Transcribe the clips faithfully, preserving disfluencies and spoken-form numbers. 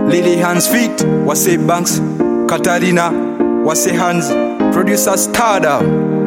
Lily hands feet, Wase Banks, Katarina, Wase hands, producer Stada.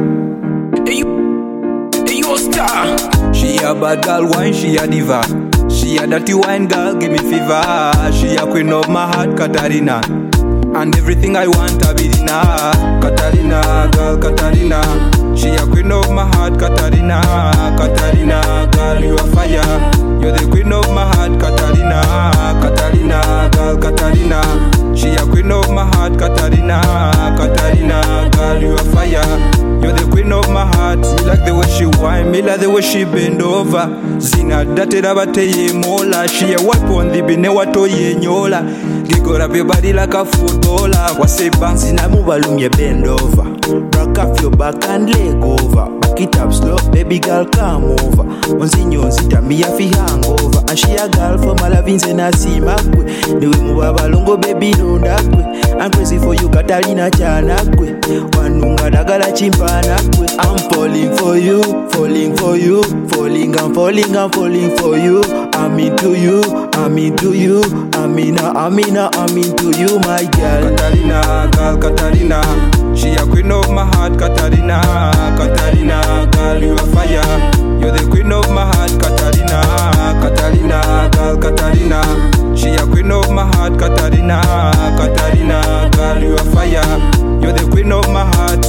Hey you, hey you a star. She a bad girl wine, she a diva. She a dirty wine girl, give me fever. She a queen of my heart, Katarina. And everything I want, I be in her. Katarina, girl, Katarina. She a queen of my heart, Katarina. Katarina, girl, you a fire. You're the queen of my heart, Katarina. Katarina, girl, Katarina. She a queen of my heart, Katarina. Katarina, girl, you a fire. You're the queen of my heart. Me like the way she whine, me like the way she bend over. Zina datera bateye mola. She a wipe on the bine watoye nyola. Giggle up your body like a footballer. Wase Banks in a move alum you bend over. Rock off your back and leg over. Back it up slow, baby girl come over. Onzinyo nzita me a fi hangover. And she a girl for my loving and I see my kwe. The way move abalongo baby don't that kwe. I'm crazy for you Katarina chana kwe. Wanunga dagala chimpana kwe. I'm falling for you, falling for you, falling and falling and falling for you. I'm into you, I'm into you, I'm in a, I'm in a, I'm into you, my girl. Katarina, girl, Katarina. She a queen of my heart, Katarina. Katarina, girl, you a fire. You're the queen of my heart, Katarina. Katarina, girl, Katarina. She a queen of my heart, Katarina. Katarina, girl, you a fire. You're the queen of my heart.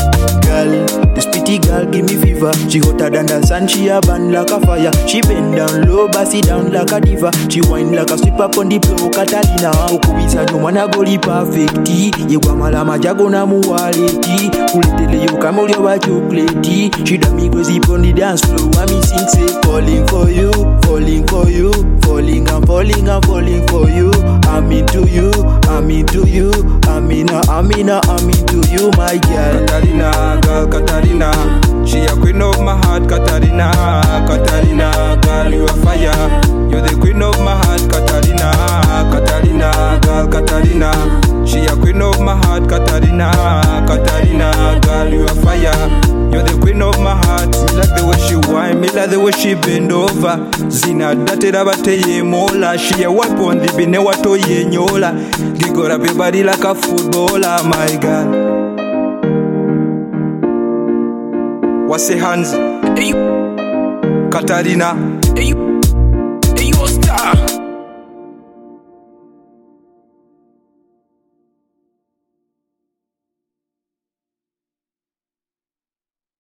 Girl, this pretty girl give me fever. She hotter than the sun, she a burn like a fire. She bend down low, bossy down like a diva. She whine like a sweep up on the floor, Katarina. Ukubiza no wanna go li perfecti. Yewa mala majago na muwaleti. Kuletele yo kamoli wa chocolate. She done me crazy on the dance floor. I me sing say falling for you, falling for you, falling and falling and falling for you. I'm into you, I'm into you, I'm in a, I'm in a, I'm into you, my girl. Katarina, girl, Katarina. She a queen of my heart, Katarina. Katarina, girl, you a fire. You're the queen of my heart, Katarina. Katarina, girl, Katarina. She a queen of my heart, Katarina. Katarina, girl, you a fire. You're the queen of my heart. Me like the way she whine, me like the way she bend over. Zina datera bateye mola. She a wipe on the bine watoye nyola. Giggle up your body like a footballer, my girl. Wase hands, Hey you, Katarina. hey you.